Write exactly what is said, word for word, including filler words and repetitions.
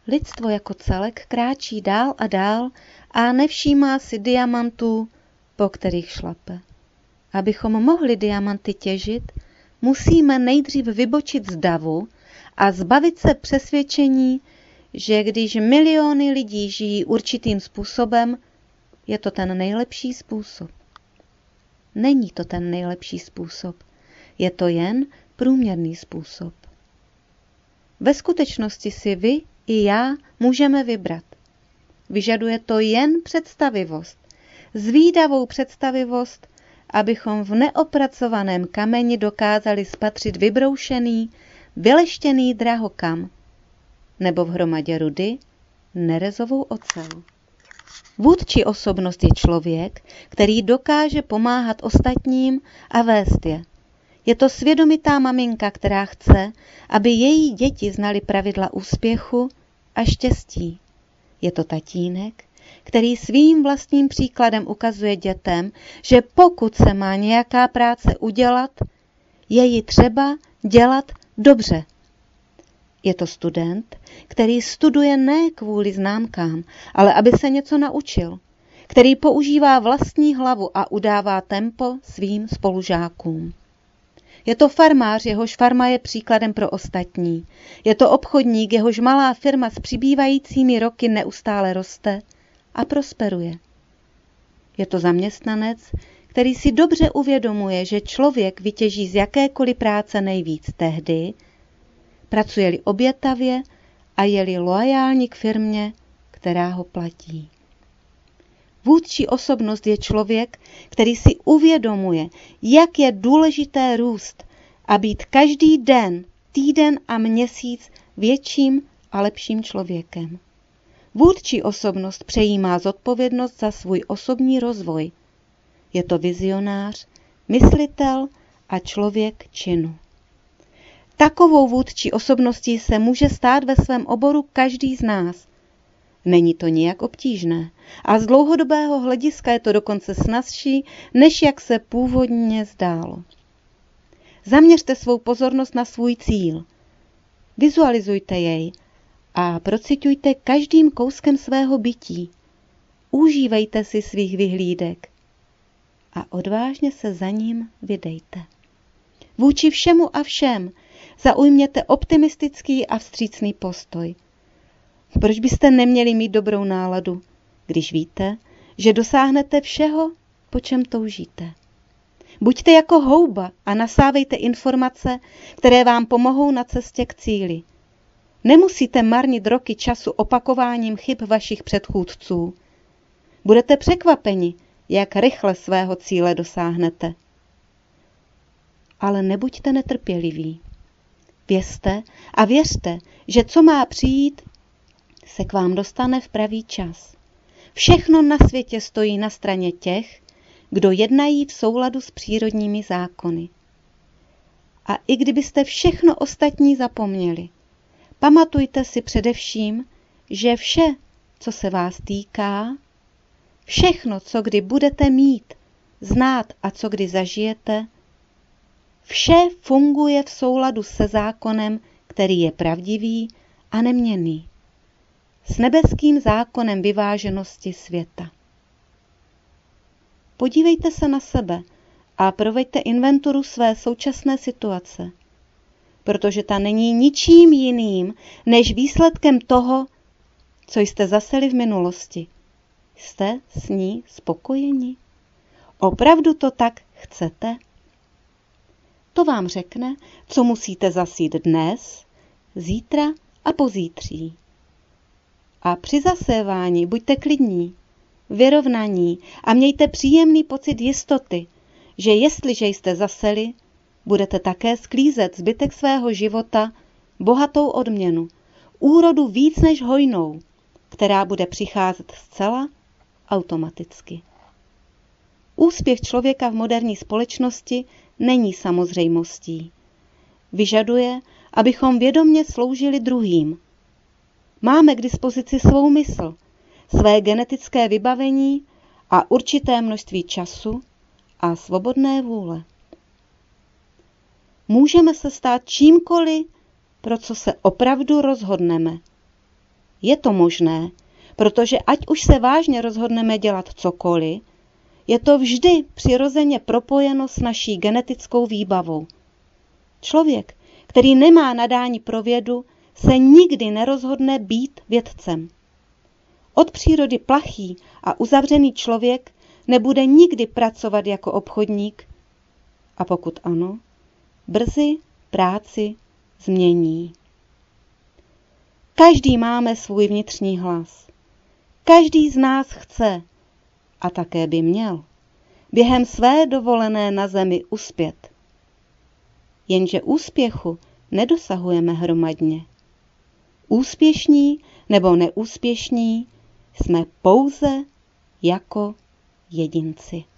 Lidstvo jako celek kráčí dál a dál a nevšímá si diamantů, po kterých šlape. Abychom mohli diamanty těžit, musíme nejdřív vybočit z davu a zbavit se přesvědčení, že když miliony lidí žijí určitým způsobem, je to ten nejlepší způsob. Není to ten nejlepší způsob, je to jen průměrný způsob. Ve skutečnosti si vy i já můžeme vybrat. Vyžaduje to jen představivost, zvídavou představivost, abychom v neopracovaném kameni dokázali spatřit vybroušený, vyleštěný drahokam, nebo v hromadě rudy nerezovou ocel. Vůdčí osobnost je člověk, který dokáže pomáhat ostatním a vést je. Je to svědomitá maminka, která chce, aby její děti znaly pravidla úspěchu a štěstí. Je to tatínek, který svým vlastním příkladem ukazuje dětem, že pokud se má nějaká práce udělat, je ji třeba dělat dobře. Je to student, který studuje ne kvůli známkám, ale aby se něco naučil, který používá vlastní hlavu a udává tempo svým spolužákům. Je to farmář, jehož farma je příkladem pro ostatní. Je to obchodník, jehož malá firma s přibývajícími roky neustále roste a prosperuje. Je to zaměstnanec, který si dobře uvědomuje, že člověk vytěží z jakékoliv práce nejvíc tehdy, pracuje-li obětavě a je-li loajální k firmě, která ho platí. Vůdčí osobnost je člověk, který si uvědomuje, jak je důležité růst a být každý den, týden a měsíc větším a lepším člověkem. Vůdčí osobnost přejímá zodpovědnost za svůj osobní rozvoj. Je to vizionář, myslitel a člověk činu. Takovou vůdčí osobností se může stát ve svém oboru každý z nás. Není to nijak obtížné a z dlouhodobého hlediska je to dokonce snazší, než jak se původně zdálo. Zaměřte svou pozornost na svůj cíl. Vizualizujte jej a prociťujte každým kouskem svého bytí. Užívejte si svých vyhlídek a odvážně se za ním vydejte. Vůči všemu a všem zaujměte optimistický a vstřícný postoj. Proč byste neměli mít dobrou náladu, když víte, že dosáhnete všeho, po čem toužíte? Buďte jako houba a nasávejte informace, které vám pomohou na cestě k cíli. Nemusíte marnit roky času opakováním chyb vašich předchůdců. Budete překvapeni, jak rychle svého cíle dosáhnete. Ale nebuďte netrpěliví. Vězte a věřte, že co má přijít, se k vám dostane v pravý čas. Všechno na světě stojí na straně těch, kdo jednají v souladu s přírodními zákony. A i kdybyste všechno ostatní zapomněli, pamatujte si především, že vše, co se vás týká, všechno, co kdy budete mít, znát a co kdy zažijete, vše funguje v souladu se zákonem, který je pravdivý a neměnný. S nebeským zákonem vyváženosti světa. Podívejte se na sebe a proveďte inventuru své současné situace, protože ta není ničím jiným, než výsledkem toho, co jste zaseli v minulosti. Jste s ní spokojeni? Opravdu to tak chcete? To vám řekne, co musíte zasít dnes, zítra a pozítří. A při zasévání buďte klidní, vyrovnaní a mějte příjemný pocit jistoty, že jestliže jste zaseli, budete také sklízet zbytek svého života bohatou odměnu, úrodu víc než hojnou, která bude přicházet zcela automaticky. Úspěch člověka v moderní společnosti není samozřejmostí. Vyžaduje, abychom vědomě sloužili druhým. Máme k dispozici svou mysl, své genetické vybavení a určité množství času a svobodné vůle. Můžeme se stát čímkoliv, pro co se opravdu rozhodneme. Je to možné, protože ať už se vážně rozhodneme dělat cokoliv, je to vždy přirozeně propojeno s naší genetickou výbavou. Člověk, který nemá nadání pro vědu, se nikdy nerozhodne být vědcem. Od přírody plachý a uzavřený člověk nebude nikdy pracovat jako obchodník, a pokud ano, brzy práci změní. Každý máme svůj vnitřní hlas. Každý z nás chce, a také by měl, během své dovolené na zemi uspět. Jenže úspěchu nedosahujeme hromadně. Úspěšní nebo neúspěšní jsme pouze jako jedinci.